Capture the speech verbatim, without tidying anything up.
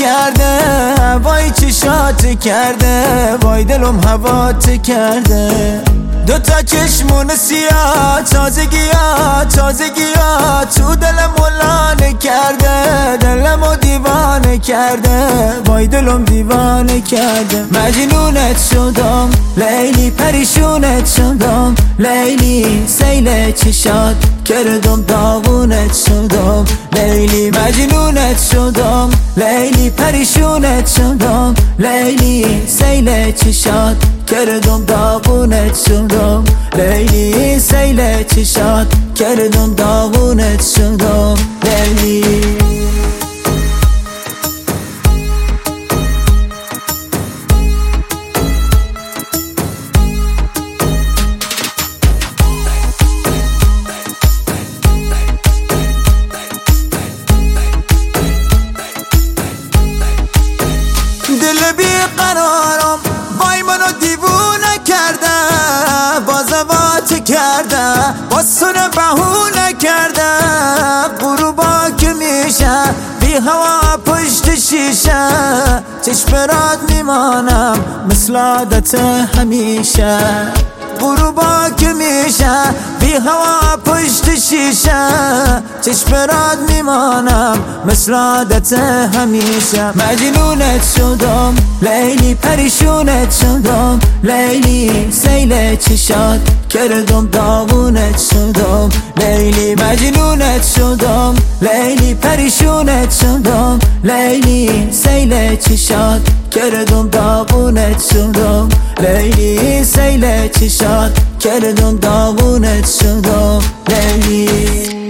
کرده، وای چشات کرده، وای دلم هوات کرده. دو تا چشمون سیاه، تازگیات تازگیات تو دلم ولانه کرده، دلمو دیوانه کرده، وای دلم دیوانه کرده. مجنونت شدم لیلی، پریشونت شدم لیلی، سیل چشات کردم داغونت شدم لیلی. مجنونت شدم لیلی، پریشونت شدم لیلی، سیل چشات کردم داغونت شدم لیلی، سیل چشات کردم داغونت شدم لیلی. دل بی قرارم وای منو دیوونه کرده، بازوات کرده، با سر بهونه کرده. غروبا که میشه بی هوا پشت شیشه، چشم رات میمانم مثل عادت همیشه. غروبا که میشه بی هوا پشت شیشه، چشم رات میمانم مثل عادت همیشه. مجنونت شدم لیلی، پریشونت شدم لیلی، سیل چشات کردم داغونت شدم لیلی. مجنونت شدم لیلی، پریشونت شدم لیلی، سیل چشات کردم داغونت شدم لیلی، سیل چشات کردم داغونت شدم لیلی.